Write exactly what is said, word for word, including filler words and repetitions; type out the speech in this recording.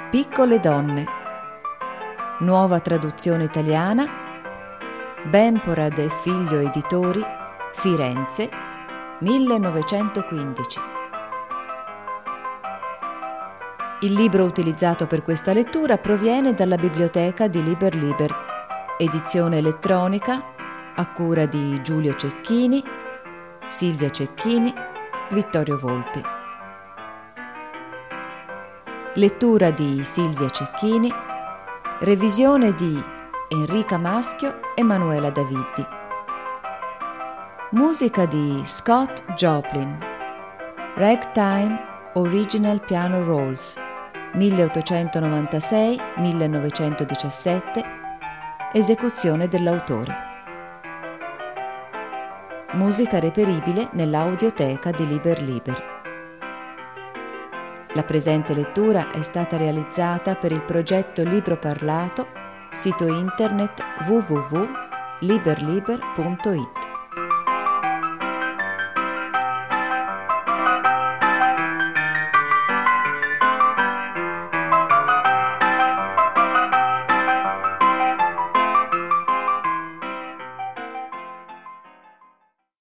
Piccole donne. Nuova traduzione italiana. Bemporad e Figlio Editori, Firenze, millenovecentoquindici. Il libro utilizzato per questa lettura proviene dalla biblioteca di Liber Liber, edizione elettronica a cura di Giulio Cecchini, Silvia Cecchini, Vittorio Volpi. Lettura di Silvia Cecchini, revisione di Enrica Maschio e Manuela Daviddi. Musica di Scott Joplin. Ragtime Original Piano Rolls, milleottocentonovantasei millenovecentodiciassette, esecuzione dell'autore. Musica reperibile nell'audioteca di Liber Liber. La presente lettura è stata realizzata per il progetto Libro Parlato, sito internet w w w punto liber liber punto it.